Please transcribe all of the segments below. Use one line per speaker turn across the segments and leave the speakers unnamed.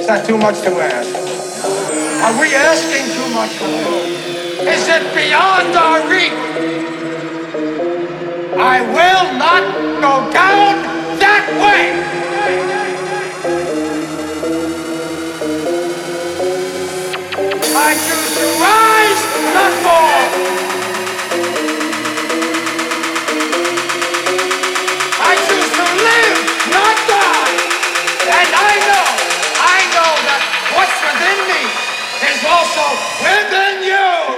Is that too much to ask? Are we asking too much for this? Is it beyond our reach? I will not go down that way! I choose to rise, not fall! I choose to live, not die! And I know that what's within me is also within you!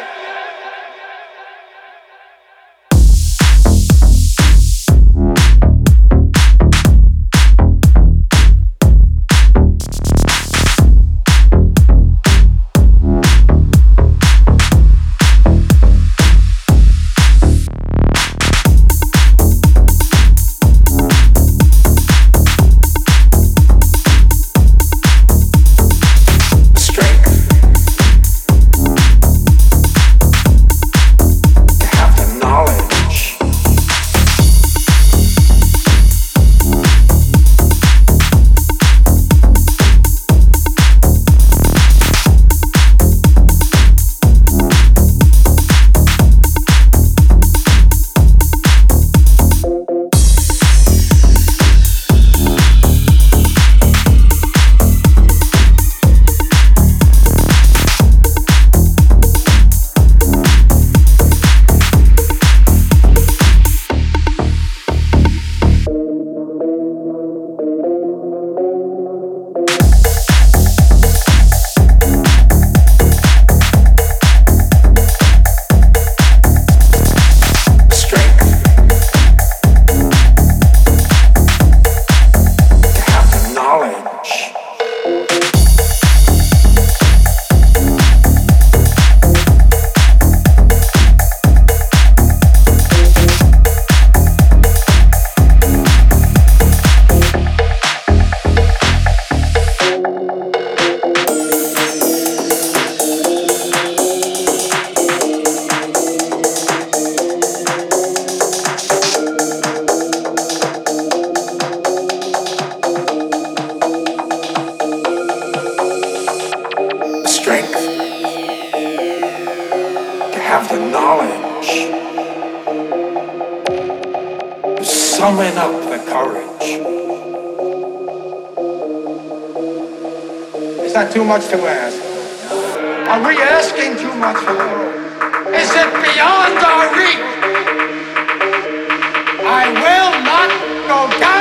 Have the knowledge, summon up the courage. Is that too much to ask? Are we asking too much for this? Is it beyond our reach? I will not go down.